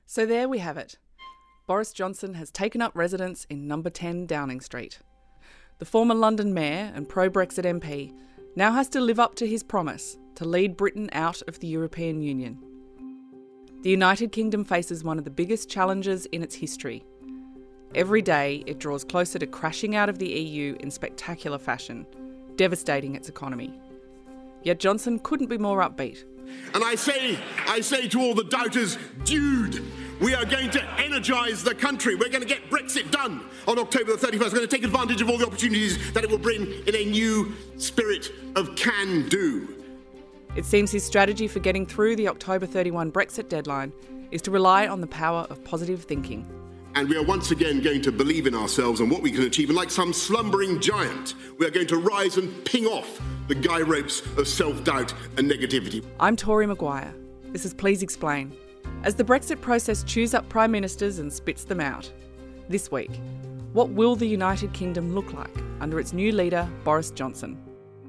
So there we have it. Boris Johnson has taken up residence in number 10 Downing Street. The former London mayor and pro-Brexit MP now has to live up to his promise to lead Britain out of the European Union. The United Kingdom faces one of the biggest challenges in its history. Every day it draws closer to crashing out of the EU in spectacular fashion, devastating its economy. Yet Johnson couldn't be more upbeat. And I say to all the doubters, dude, we are going to energise the country. We're going to get Brexit done on October the 31st. We're going to take advantage of all the opportunities that it will bring in a new spirit of can-do. It seems his strategy for getting through the October 31 Brexit deadline is to rely on the power of positive thinking. And we are once again going to believe in ourselves and what we can achieve. And like some slumbering giant, we are going to rise and ping off the guy ropes of self-doubt and negativity. I'm Tori Maguire. This is Please Explain. As the Brexit process chews up prime ministers and spits them out. This week, what will the United Kingdom look like under its new leader, Boris Johnson?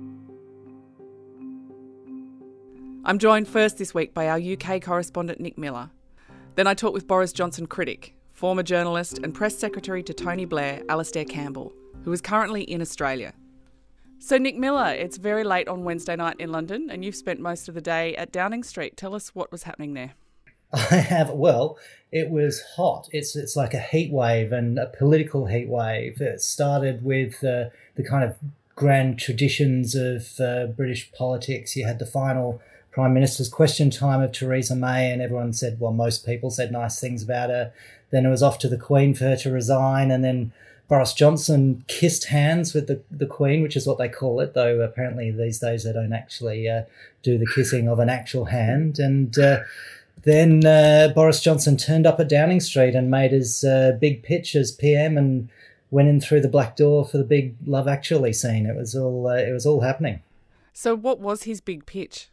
I'm joined first this week by our UK correspondent Nick Miller. Then I talk with Boris Johnson critic, former journalist and press secretary to Tony Blair, Alastair Campbell, who is currently in Australia. So Nick Miller, it's very late on Wednesday night in London and you've spent most of the day at Downing Street. Tell us what was happening there. I have. Well, it was hot. It's like a heat wave, and a political heat wave. It started with the kind of grand traditions of British politics. You had the final Prime Minister's question time of Theresa May, and everyone said, well, most people said nice things about her. Then it was off to the Queen for her to resign, and then Boris Johnson kissed hands with the Queen, which is what they call it, though apparently these days they don't actually do the kissing of an actual hand. And then Boris Johnson turned up at Downing Street and made his big pitch as PM and went in through the black door for the big Love Actually scene. It was all happening. So what was his big pitch?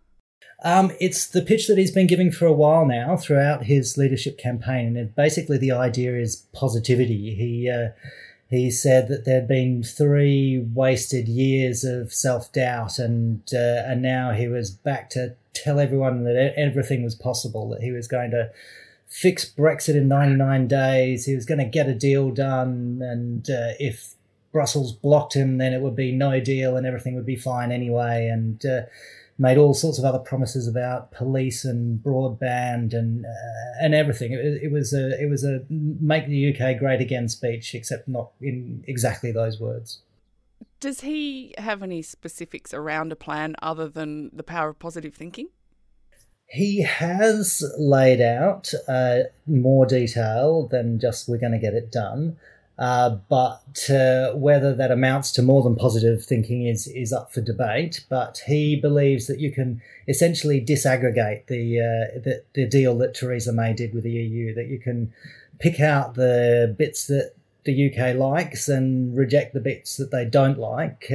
It's the pitch that he's been giving for a while now throughout his leadership campaign. And basically the idea is positivity. He said that there had been 3 wasted years of self-doubt and now he was back to tell everyone that everything was possible, that he was going to fix Brexit in 99 days, he was going to get a deal done, and if Brussels blocked him, then it would be no deal and everything would be fine anyway, and made all sorts of other promises about police and broadband and everything. It was a make the UK great again speech, except not in exactly those words. Does he have any specifics around a plan other than the power of positive thinking? He has laid out more detail than just we're going to get it done. But whether that amounts to more than positive thinking is up for debate. But he believes that you can essentially disaggregate the deal that Theresa May did with the EU, that you can pick out the bits that the UK likes and reject the bits that they don't like.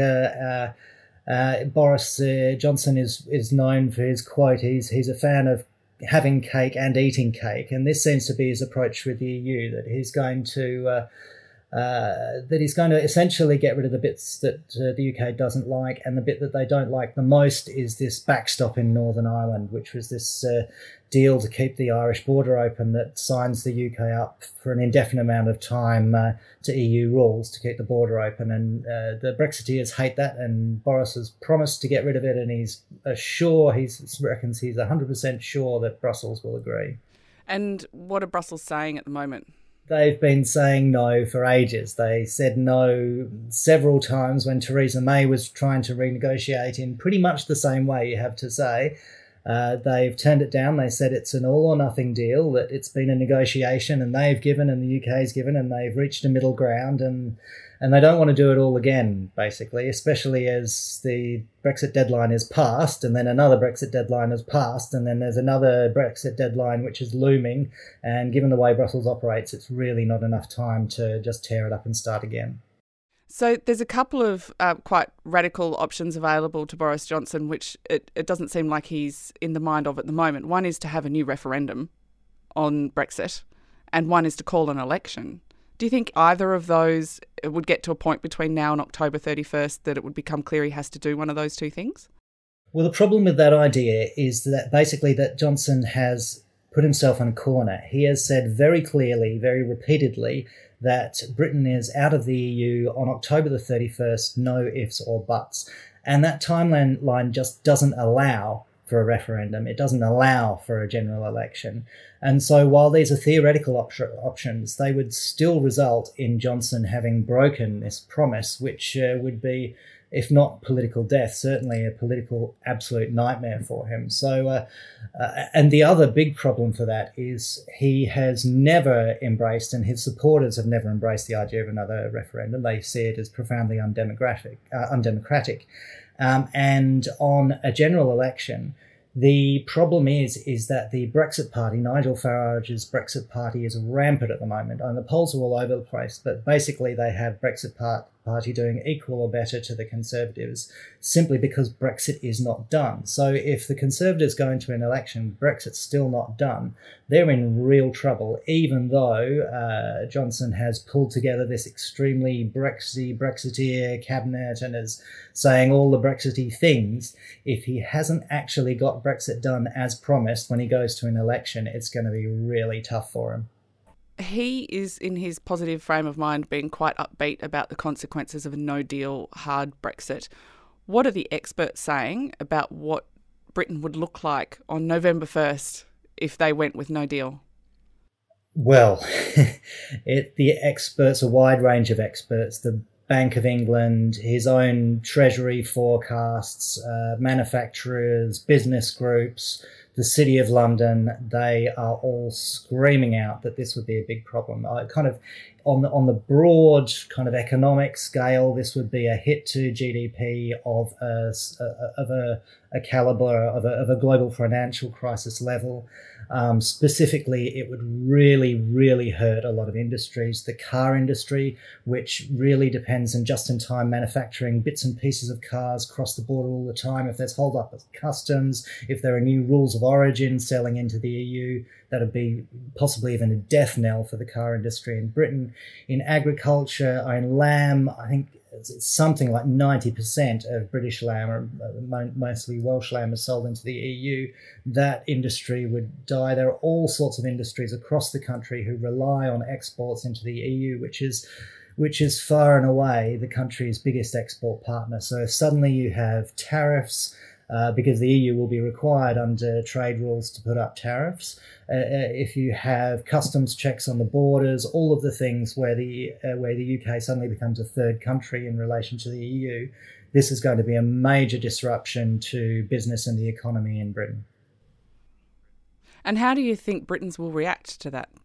Boris Johnson is known for his quote, he's a fan of having cake and eating cake, and this seems to be his approach with the EU, that he's going to essentially get rid of the bits that the UK doesn't like, and the bit that they don't like the most is this backstop in Northern Ireland, which was this deal to keep the Irish border open that signs the UK up for an indefinite amount of time to EU rules to keep the border open. And the Brexiteers hate that, and Boris has promised to get rid of it, and he's reckons he's 100% sure that Brussels will agree. And what are Brussels saying at the moment? They've been saying no for ages. They said no several times when Theresa May was trying to renegotiate in pretty much the same way, you have to say. They've turned it down. They said it's an all or nothing deal, that it's been a negotiation and they've given and the UK's given and they've reached a middle ground, and they don't want to do it all again, basically, especially as the Brexit deadline is passed and then another Brexit deadline is passed and then there's another Brexit deadline which is looming, and given the way Brussels operates, it's really not enough time to just tear it up and start again. So there's a couple of quite radical options available to Boris Johnson, which it doesn't seem like he's in the mind of at the moment. One is to have a new referendum on Brexit, and one is to call an election. Do you think either of those would get to a point between now and October 31st that it would become clear he has to do one of those two things? Well, the problem with that idea is that basically that Johnson has put himself in a corner. He has said very clearly, very repeatedly, that Britain is out of the EU on October the 31st, no ifs or buts. And that timeline just doesn't allow for a referendum. It doesn't allow for a general election. And so while these are theoretical options, they would still result in Johnson having broken this promise, which would be, if not political death, certainly a political absolute nightmare for him. So, and the other big problem for that is he has never embraced, and his supporters have never embraced, the idea of another referendum. They see it as profoundly undemocratic. And on a general election, the problem is that the Brexit Party, Nigel Farage's Brexit Party, is rampant at the moment. And the polls are all over the place, but basically they have Brexit Party doing equal or better to the Conservatives simply because Brexit is not done. So if the Conservatives go into an election, Brexit's still not done, they're in real trouble, even though Johnson has pulled together this extremely Brexiteer cabinet and is saying all the Brexity things. If he hasn't actually got Brexit done as promised when he goes to an election, it's going to be really tough for him. He is, in his positive frame of mind, being quite upbeat about the consequences of a no-deal, hard Brexit. What are the experts saying about what Britain would look like on November 1st if they went with no deal? Well, the experts, a wide range of experts, the Bank of England, his own Treasury forecasts, manufacturers, business groups, the City of London, they are all screaming out that this would be a big problem. Kind of on the broad kind of economic scale, this would be a hit to GDP of a caliber of a global financial crisis level. Specifically, it would really, really hurt a lot of industries. The car industry, which really depends on just-in-time manufacturing bits and pieces of cars across the border all the time. If there's hold up at customs, if there are new rules of origin selling into the EU, that would be possibly even a death knell for the car industry in Britain. In agriculture, in lamb, I think it's something like 90% of British lamb, or mostly Welsh lamb, is sold into the EU. That industry would die. There are all sorts of industries across the country who rely on exports into the EU, which is far and away the country's biggest export partner. So if suddenly you have tariffs, because the EU will be required under trade rules to put up tariffs. If you have customs checks on the borders, all of the things where the UK suddenly becomes a third country in relation to the EU, this is going to be a major disruption to business and the economy in Britain. And how do you think Britons will react to that?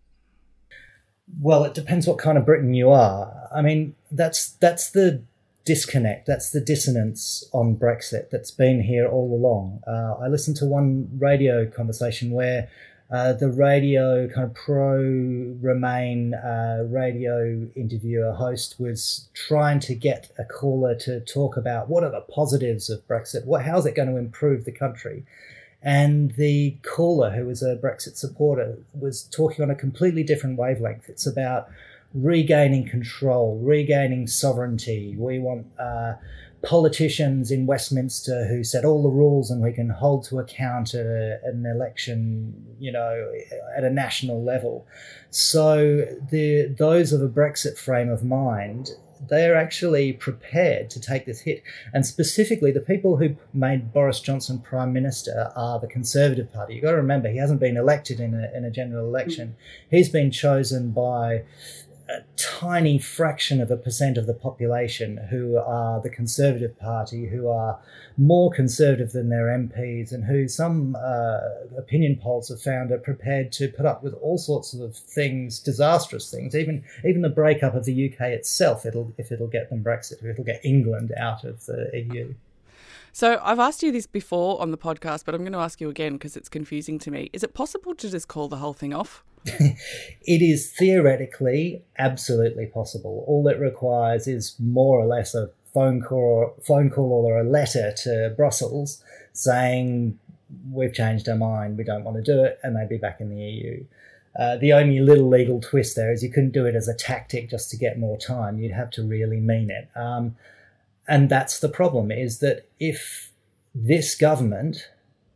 Well, it depends what kind of Briton you are. I mean, that's the disconnect, that's the dissonance on Brexit that's been here all along. I listened to one radio conversation where the radio kind of pro-Remain radio interviewer host was trying to get a caller to talk about what are the positives of Brexit, how is it going to improve the country? And the caller, who was a Brexit supporter, was talking on a completely different wavelength. It's about regaining control, regaining sovereignty. We want politicians in Westminster who set all the rules and we can hold to account at an election, at a national level. So those of a Brexit frame of mind, they're actually prepared to take this hit. And specifically, the people who made Boris Johnson Prime Minister are the Conservative Party. You've got to remember, he hasn't been elected in a general election. He's been chosen by a tiny fraction of a percent of the population who are the Conservative Party, who are more conservative than their MPs, and who some opinion polls have found are prepared to put up with all sorts of things, disastrous things, even the breakup of the UK itself, if it'll get them Brexit, if it'll get England out of the EU. So I've asked you this before on the podcast, but I'm going to ask you again because it's confusing to me. Is it possible to just call the whole thing off? It is theoretically absolutely possible. All it requires is more or less a phone call or a letter to Brussels saying, we've changed our mind, we don't want to do it, and they'd be back in the EU. The only little legal twist there is you couldn't do it as a tactic just to get more time. You'd have to really mean it. And that's the problem, is that if this government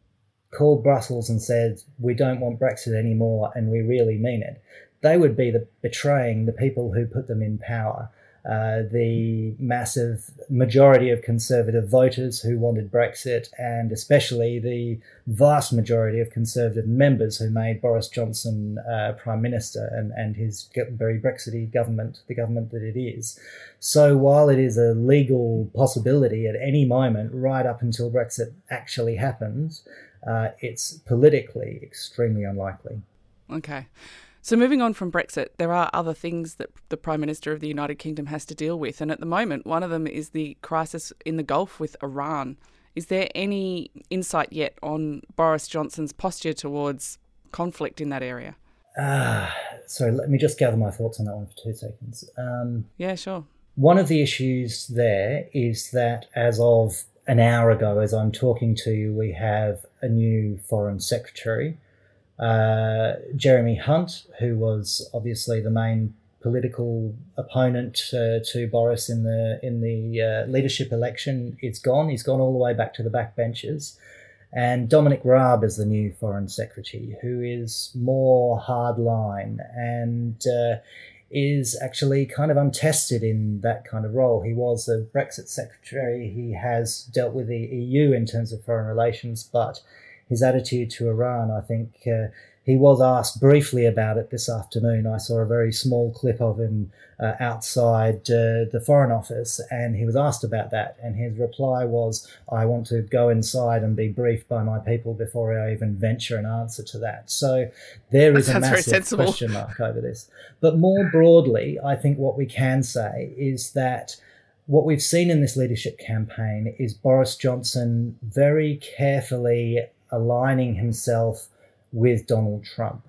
called Brussels and said, we don't want Brexit anymore and we really mean it, they would be betraying the people who put them in power. The massive majority of Conservative voters who wanted Brexit, and especially the vast majority of Conservative members who made Boris Johnson Prime Minister and his very Brexity government, the government that it is. So while it is a legal possibility at any moment, right up until Brexit actually happens, it's politically extremely unlikely. Okay. So moving on from Brexit, there are other things that the Prime Minister of the United Kingdom has to deal with. And at the moment, one of them is the crisis in the Gulf with Iran. Is there any insight yet on Boris Johnson's posture towards conflict in that area? Sorry, let me just gather my thoughts on that one for 2 seconds. Yeah, sure. One of the issues there is that as of an hour ago, as I'm talking to you, we have a new Foreign Secretary, Jeremy Hunt, who was obviously the main political opponent to Boris in the leadership election. It's gone. He's gone all the way back to the backbenchers. And Dominic Raab is the new Foreign Secretary, who is more hardline and is actually kind of untested in that kind of role. He was the Brexit Secretary. He has dealt with the EU in terms of foreign relations, but his attitude to Iran, I think he was asked briefly about it this afternoon. I saw a very small clip of him outside the Foreign Office, and he was asked about that. And his reply was, I want to go inside and be briefed by my people before I even venture an answer to that. So there is a massive question mark over this. But more broadly, I think what we can say is that what we've seen in this leadership campaign is Boris Johnson very carefully aligning himself with Donald Trump.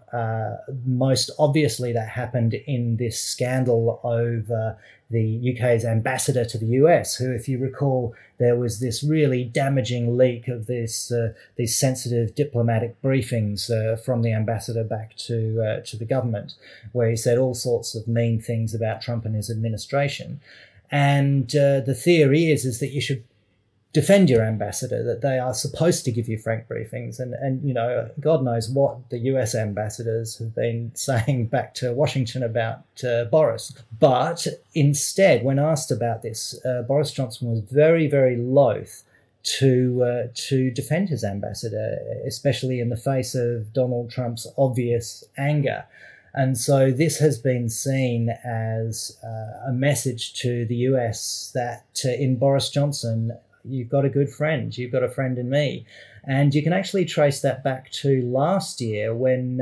Most obviously that happened in this scandal over the UK's ambassador to the US, who, if you recall, there was this really damaging leak of these sensitive diplomatic briefings from the ambassador back to the government, where he said all sorts of mean things about Trump and his administration. And the theory is that you should defend your ambassador, that they are supposed to give you frank briefings. And you know, God knows what the US ambassadors have been saying back to Washington about Boris. But instead, when asked about this, Boris Johnson was very, very loath to defend his ambassador, especially in the face of Donald Trump's obvious anger. And so this has been seen as a message to the US that in Boris Johnson, you've got a good friend. You've got a friend in me. And you can actually trace that back to last year when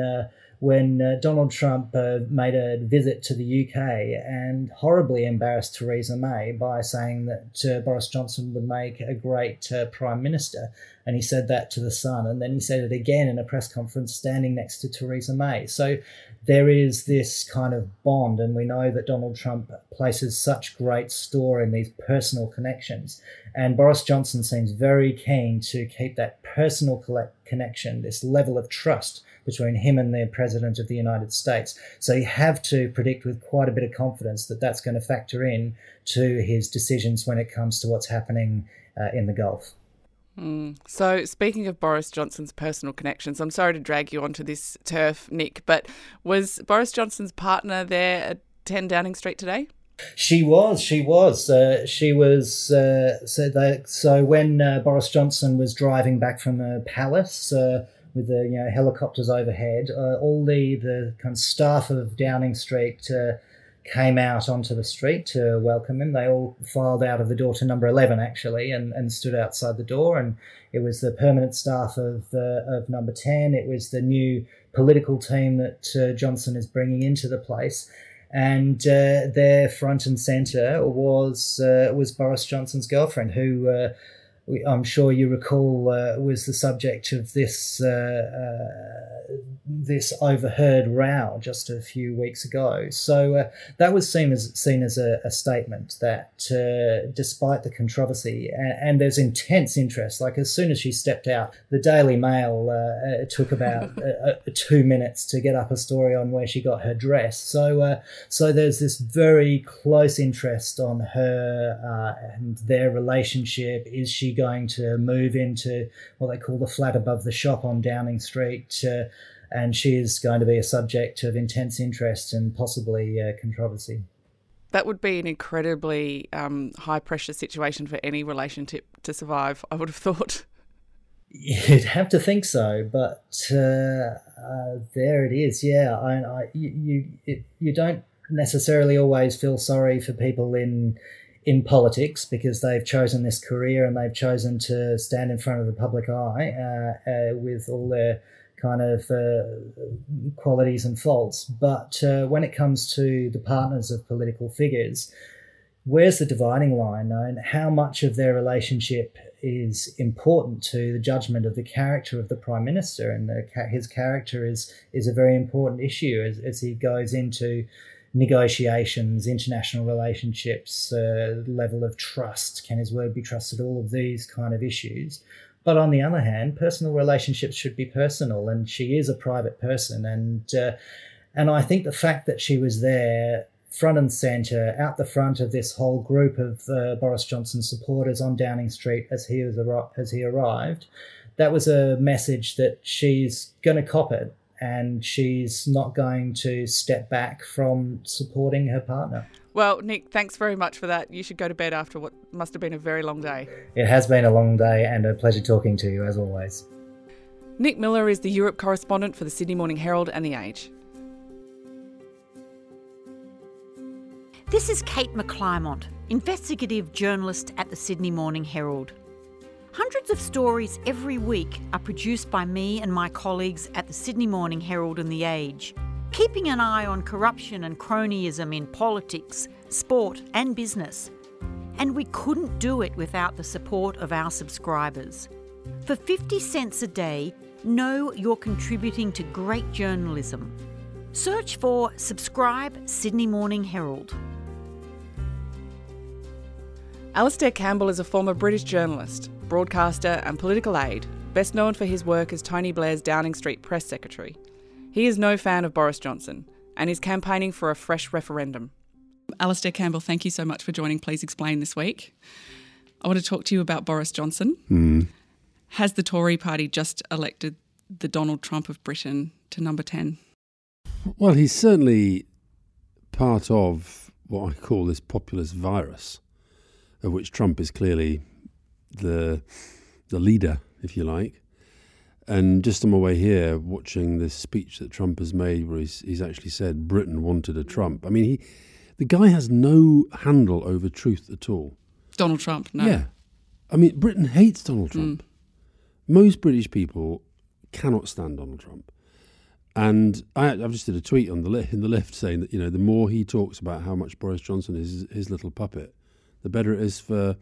Donald Trump made a visit to the UK and horribly embarrassed Theresa May by saying that Boris Johnson would make a great Prime Minister. And he said that to The Sun. And then he said it again in a press conference standing next to Theresa May. So there is this kind of bond, and we know that Donald Trump places such great store in these personal connections. And Boris Johnson seems very keen to keep that personal connection, this level of trust between him and the President of the United States. So you have to predict with quite a bit of confidence that that's going to factor in to his decisions when it comes to what's happening in the Gulf. So speaking of Boris Johnson's personal connections, I'm sorry to drag you onto this turf, Nick, but was Boris Johnson's partner there at 10 Downing Street today? She was. So when Boris Johnson was driving back from the palace with the helicopters overhead, all the kind of staff of Downing Street came out onto the street to welcome him. They all filed out of the door to number 11, actually, and stood outside the door. And it was the permanent staff of number 10. It was the new political team that Johnson is bringing into the place. And there, front and centre, was Boris Johnson's girlfriend, who I'm sure you recall was the subject of this this overheard row just a few weeks ago. So that was seen as a statement that despite the controversy, and there's intense interest, like as soon as she stepped out, the Daily Mail took about 2 minutes to get up a story on where she got her dress. So there's this very close interest on her and their relationship. Is she going to move into what they call the flat above the shop on Downing Street? And she is going to be a subject of intense interest and possibly controversy. That would be an incredibly high-pressure situation for any relationship to survive, I would have thought. You'd have to think so, but there it is. Yeah, you don't necessarily always feel sorry for people in politics because they've chosen this career and they've chosen to stand in front of the public eye with all their kind of qualities and faults. But when it comes to the partners of political figures, where's the dividing line? And how much of their relationship is important to the judgment of the character of the Prime Minister? And his character is a very important issue as he goes into negotiations, international relationships, level of trust. Can his word be trusted? All of these kind of issues. But on the other hand, personal relationships should be personal, and she is a private person. And I think the fact that she was there front and centre, out the front of this whole group of Boris Johnson supporters on Downing Street as he arrived, that was a message that she's going to cop it, and she's not going to step back from supporting her partner. Well, Nick, thanks very much for that. You should go to bed after what must have been a very long day. It has been a long day and a pleasure talking to you, as always. Nick Miller is the Europe correspondent for the Sydney Morning Herald and The Age. This is Kate McClymont, investigative journalist at the Sydney Morning Herald. Hundreds of stories every week are produced by me and my colleagues at the Sydney Morning Herald and The Age, keeping an eye on corruption and cronyism in politics, sport and business. And we couldn't do it without the support of our subscribers. For 50 cents a day, know you're contributing to great journalism. Search for Subscribe Sydney Morning Herald. Alastair Campbell is a former British journalist, broadcaster and political aide, best known for his work as Tony Blair's Downing Street press secretary. He is no fan of Boris Johnson and is campaigning for a fresh referendum. Alastair Campbell, thank you so much for joining Please Explain this week. I want to talk to you about Boris Johnson. Has the Tory party just elected the Donald Trump of Britain to number 10? Well, he's certainly part of what I call this populist virus, of which Trump is clearly the leader, if you like. And just on my way here, watching this speech that Trump has made where he's actually said Britain wanted a Trump. I mean, the guy has no handle over truth at all. Donald Trump, no. Yeah. I mean, Britain hates Donald Trump. Most British people cannot stand Donald Trump. And I've just did a tweet in the lift saying that, the more he talks about how much Boris Johnson is his little puppet, the better it is for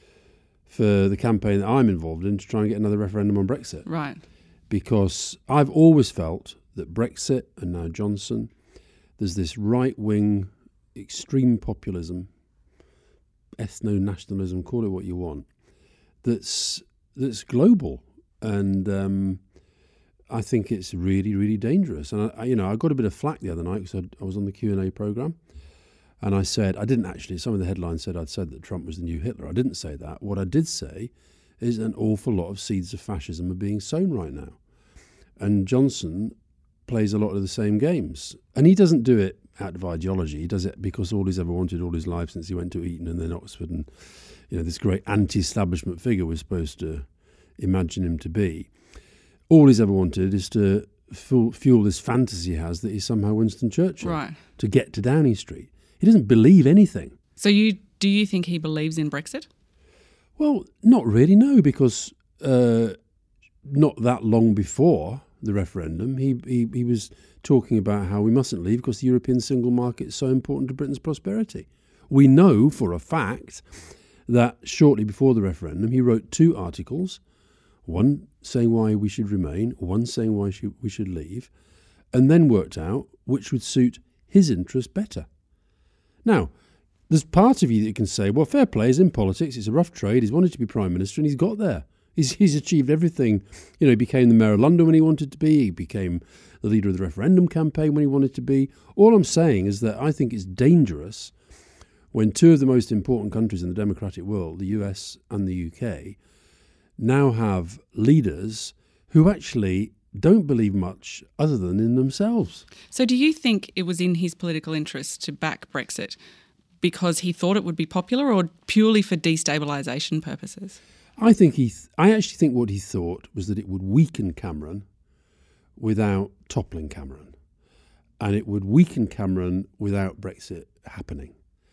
the campaign that I'm involved in to try and get another referendum on Brexit. Right. Because I've always felt that Brexit and now Johnson, there's this right-wing extreme populism, ethno-nationalism, call it what you want, that's global. And I think it's really, really dangerous. And, I got a bit of flack the other night because I was on the Q&A programme. And I said, I didn't actually, some of the headlines said I'd said that Trump was the new Hitler. I didn't say that. What I did say is an awful lot of seeds of fascism are being sown right now. And Johnson plays a lot of the same games. And he doesn't do it out of ideology. He does it because all he's ever wanted all his life since he went to Eton and then Oxford. And, this great anti-establishment figure we're supposed to imagine him to be. All he's ever wanted is to fuel this fantasy he has that he's somehow Winston Churchill. Right. To get to Downing Street. He doesn't believe anything. So do you think he believes in Brexit? Well, not really, no, because not that long before the referendum, he was talking about how we mustn't leave because the European single market is so important to Britain's prosperity. We know for a fact that shortly before the referendum, he wrote 2 articles, one saying why we should remain, one saying why we should leave. and then worked out which would suit his interest better. Now, there's part of you that can say, well, fair play, he's in politics, it's a rough trade, he's wanted to be Prime Minister and he's got there. He's achieved everything. You know, he became the Mayor of London when he wanted to be, he became the leader of the referendum campaign when he wanted to be. All I'm saying is that I think it's dangerous when two of the most important countries in the democratic world, the US and the UK, now have leaders who actually don't believe much other than in themselves. So do you think it was in his political interest to back Brexit because he thought it would be popular, or purely for destabilisation purposes? I actually think what he thought was that it would weaken Cameron without toppling Cameron. And it would weaken Cameron without Brexit happening.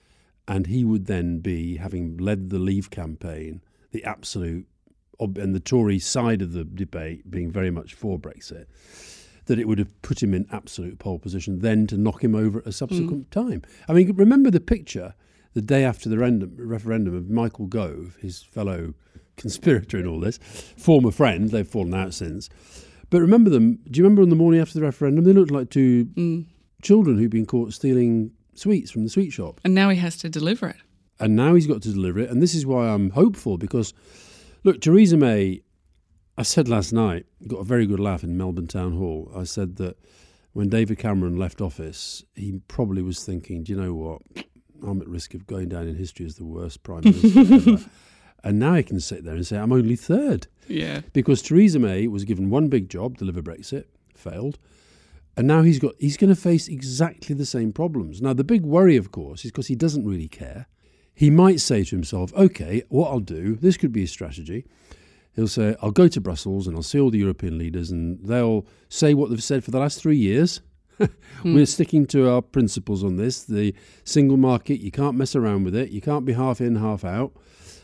And he would then be, having led the Leave campaign, the absolute, and the Tory side of the debate being very much for Brexit, that it would have put him in absolute pole position then to knock him over at a subsequent time. I mean, remember the picture the day after the referendum of Michael Gove, his fellow conspirator in all this, former friend, they've fallen out since. But remember them, do you remember on the morning after the referendum, they looked like two children who'd been caught stealing sweets from the sweet shop. And now he has to deliver it. And now he's got to deliver it. And this is why I'm hopeful, because, look, Theresa May, I said last night, got a very good laugh in Melbourne Town Hall. I said that when David Cameron left office, he probably was thinking, do you know what, I'm at risk of going down in history as the worst Prime Minister ever. And now he can sit there and say, I'm only third. Yeah. Because Theresa May was given one big job, deliver Brexit, failed. And now he's going to face exactly the same problems. Now, the big worry, of course, is because he doesn't really care. He might say to himself, OK, what I'll do, this could be a strategy. He'll say, I'll go to Brussels and I'll see all the European leaders and they'll say what they've said for the last 3 years. We're sticking to our principles on this. The single market, you can't mess around with it. You can't be half in, half out.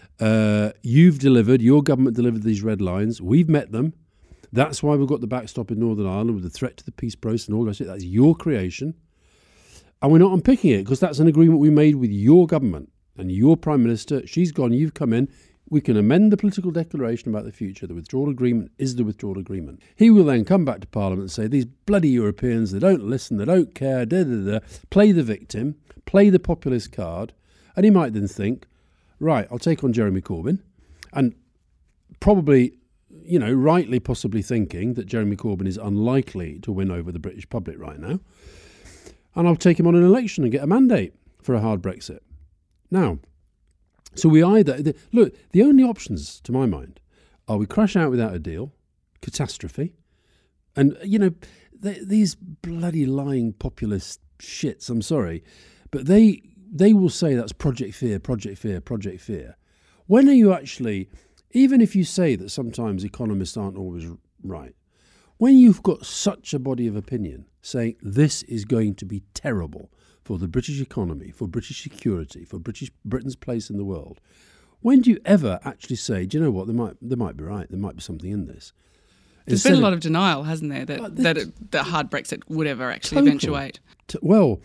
You've delivered, your government delivered these red lines. We've met them. That's why we've got the backstop in Northern Ireland with the threat to the peace process and all the rest of it. That's your creation. And we're not unpicking it because that's an agreement we made with your government and your Prime Minister. She's gone, you've come in. We can amend the political declaration about the future. The withdrawal agreement is the withdrawal agreement. He will then come back to Parliament and say, these bloody Europeans, they don't listen, they don't care, play the victim, play the populist card. And he might then think, right, I'll take on Jeremy Corbyn. And probably, you know, rightly possibly thinking that Jeremy Corbyn is unlikely to win over the British public right now. And I'll take him on an election and get a mandate for a hard Brexit. Now, so we either, look, the only options, to my mind, are we crash out without a deal, catastrophe, and, you know, these bloody lying populist shits, I'm sorry, but they will say that's Project Fear, Project Fear, Project Fear. When are you actually, even if you say that sometimes economists aren't always right, when you've got such a body of opinion saying this is going to be terrible for the British economy, for British security, for Britain's place in the world, when do you ever actually say, do you know what, they might be right, there might be something in this? There's been a lot of denial, hasn't there, that hard Brexit would ever actually eventuate? Well,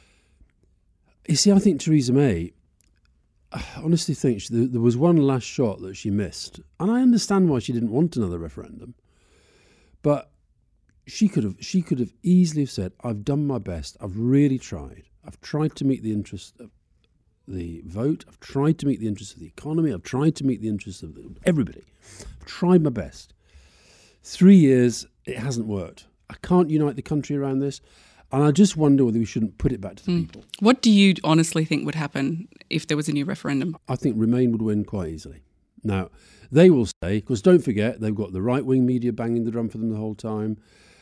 you see, I think Theresa May, I honestly think there was one last shot that she missed. And I understand why she didn't want another referendum. But she could have easily said, I've done my best, I've really tried. I've tried to meet the interests of the vote, I've tried to meet the interests of the economy, I've tried to meet the interests of everybody. I've tried my best. 3 years, it hasn't worked. I can't unite the country around this. And I just wonder whether we shouldn't put it back to the people. What do you honestly think would happen if there was a new referendum? I think Remain would win quite easily. Now, they will say, because don't forget, they've got the right-wing media banging the drum for them the whole time.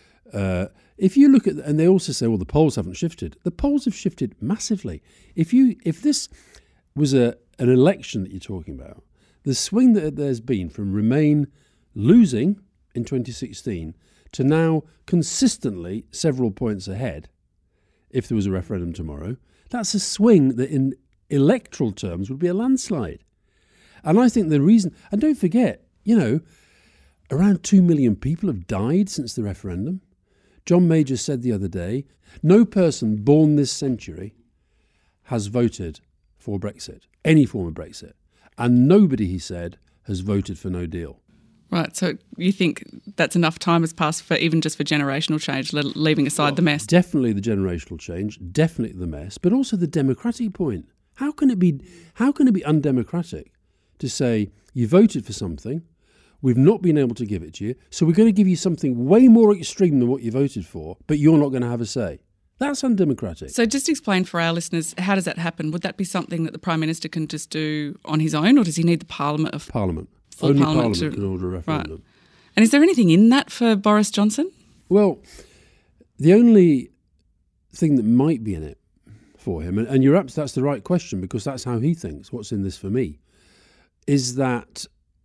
If you look at, and they also say, well, the polls haven't shifted. The polls have shifted massively. If this was an election that you're talking about, the swing that there's been from Remain losing in 2016 to now consistently several points ahead, if there was a referendum tomorrow, that's a swing that in electoral terms would be a landslide. And I think the reason, and don't forget, you know, around 2 million people have died since the referendum. John Major said the other day, no person born this century has voted for Brexit, any form of Brexit. And nobody, he said, has voted for no deal. Right, so you think that's enough time has passed for even just for generational change, leaving aside the mess? Definitely the generational change, definitely the mess, but also the democratic point. How can it be undemocratic to say you voted for something, we've not been able to give it to you, so we're going to give you something way more extreme than what you voted for, but you're not going to have a say? That's undemocratic. So just explain for our listeners, how does that happen? Would that be something that the Prime Minister can just do on his own, or does he need the Parliament? Parliament. Full Only Parliament can order a referendum. Right. And is there anything in that for Boris Johnson? Well, the only thing that might be in it for him, and you're up, that's the right question, because that's how he thinks, what's in this for me, is that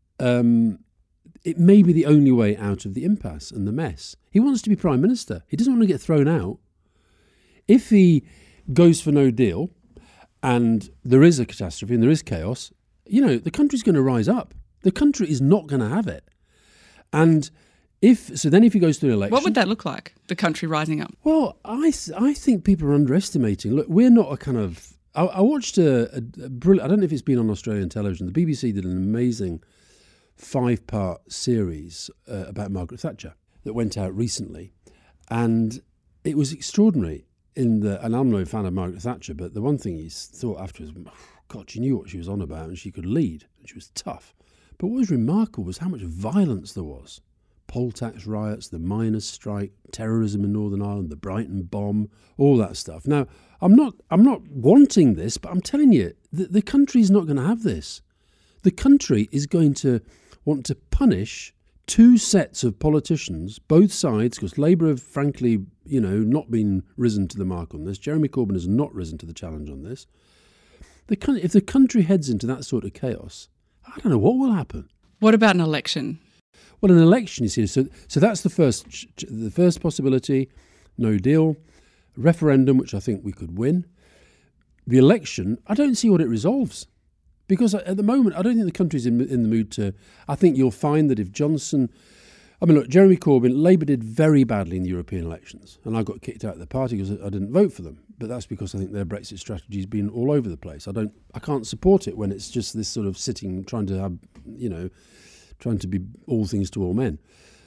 it may be the only way out of the impasse and the mess. He wants to be Prime Minister. He doesn't want to get thrown out. If he goes for no deal and there is a catastrophe and there is chaos, the country's going to rise up. The country is not going to have it. And if he goes to an election... What would that look like, the country rising up? Well, I think people are underestimating. Look, we're not a kind of... I watched a brilliant... I don't know if it's been on Australian television. The BBC did an amazing 5-part series about Margaret Thatcher that went out recently. And it was extraordinary. And I'm no fan of Margaret Thatcher, but the one thing he thought afterwards, God, she knew what she was on about and she could lead and she was tough. But what was remarkable was how much violence there was. Poll tax riots, the miners' strike, terrorism in Northern Ireland, the Brighton bomb, all that stuff. Now, I'm not wanting this, but I'm telling you, the country's not going to have this. The country is going to want to punish two sets of politicians, both sides, because Labour have frankly, not been risen to the mark on this. Jeremy Corbyn has not risen to the challenge on this. If the country heads into that sort of chaos, I don't know what will happen. What about an election? Well, an election, you see, so that's the first possibility, no deal. Referendum, which I think we could win. The election, I don't see what it resolves. Because at the moment, I don't think the country's in the mood to... I think you'll find that if Johnson... look, Jeremy Corbyn, Labour did very badly in the European elections. And I got kicked out of the party because I didn't vote for them. But that's because I think their Brexit strategy has been all over the place. I can't support it when it's just this sort of sitting, trying to have, trying to be all things to all men.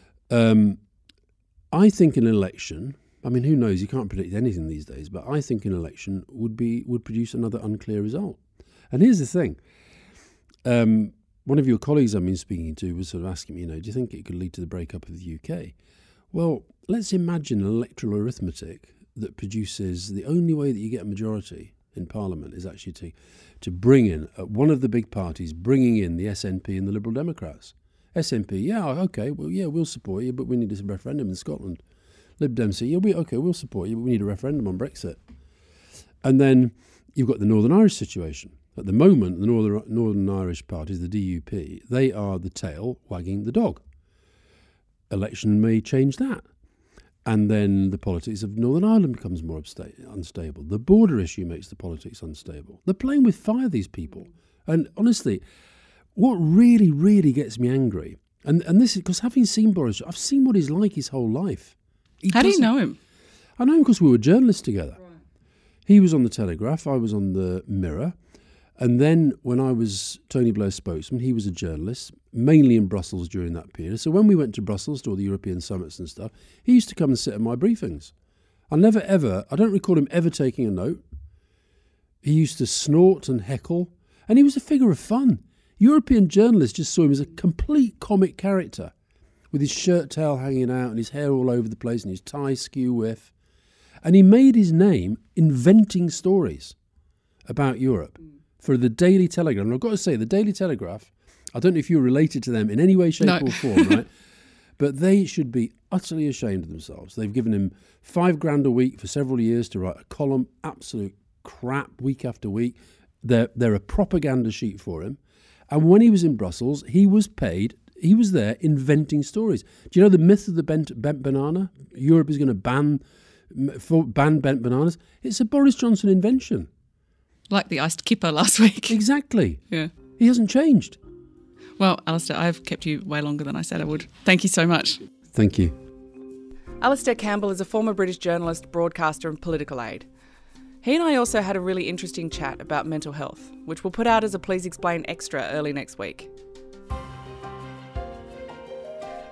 I think an election... who knows? You can't predict anything these days. But I think an election would produce another unclear result. And here's the thing. One of your colleagues I've been speaking to was sort of asking me, do you think it could lead to the breakup of the UK? Well, let's imagine an electoral arithmetic that produces the only way that you get a majority in Parliament is actually to bring in one of the big parties, bringing in the SNP and the Liberal Democrats. SNP, we'll support you, but we need a referendum in Scotland. Lib Dem say, we'll support you, but we need a referendum on Brexit. And then you've got the Northern Irish situation. At the moment, the Northern Irish parties, the DUP, they are the tail wagging the dog. Election may change that. And then the politics of Northern Ireland becomes more unstable. The border issue makes the politics unstable. They're playing with fire, these people. And honestly, what really, really gets me angry, and this is because having seen Boris, I've seen what he's like his whole life. How do you know him? I know him because we were journalists together. Right. He was on the Telegraph, I was on the Mirror. And then when I was Tony Blair's spokesman, he was a journalist, mainly in Brussels during that period. So when we went to Brussels to all the European summits and stuff, he used to come and sit at my briefings. I don't recall him ever taking a note. He used to snort and heckle, and he was a figure of fun. European journalists just saw him as a complete comic character, with his shirt tail hanging out and his hair all over the place and his tie skew whiff. And he made his name inventing stories about Europe. For the Daily Telegraph. And I've got to say, the Daily Telegraph, I don't know if you're related to them in any way, shape or form, right? But they should be utterly ashamed of themselves. They've given him $5,000 a week for several years to write a column, absolute crap, week after week. They're a propaganda sheet for him. And when he was in Brussels, he was paid, he was there inventing stories. Do you know the myth of the bent banana? Europe is going to ban bent bananas. It's a Boris Johnson invention. Like the iced kipper last week. Exactly. Yeah. He hasn't changed. Well, Alistair, I've kept you way longer than I said I would. Thank you so much. Thank you. Alistair Campbell is a former British journalist, broadcaster and political aide. He and I also had a really interesting chat about mental health, which we'll put out as a Please Explain Extra early next week.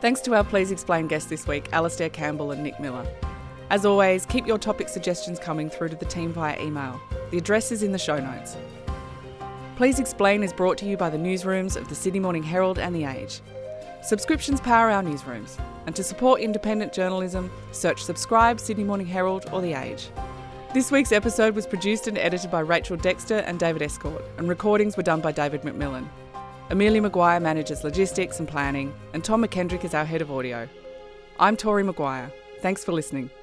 Thanks to our Please Explain guests this week, Alastair Campbell and Nick Miller. As always, keep your topic suggestions coming through to the team via email. The address is in the show notes. Please Explain is brought to you by the newsrooms of the Sydney Morning Herald and The Age. Subscriptions power our newsrooms, and to support independent journalism, search Subscribe Sydney Morning Herald or The Age. This week's episode was produced and edited by Rachel Dexter and David Escort, and recordings were done by David McMillan. Amelia Maguire manages logistics and planning, and Tom McKendrick is our head of audio. I'm Tori Maguire. Thanks for listening.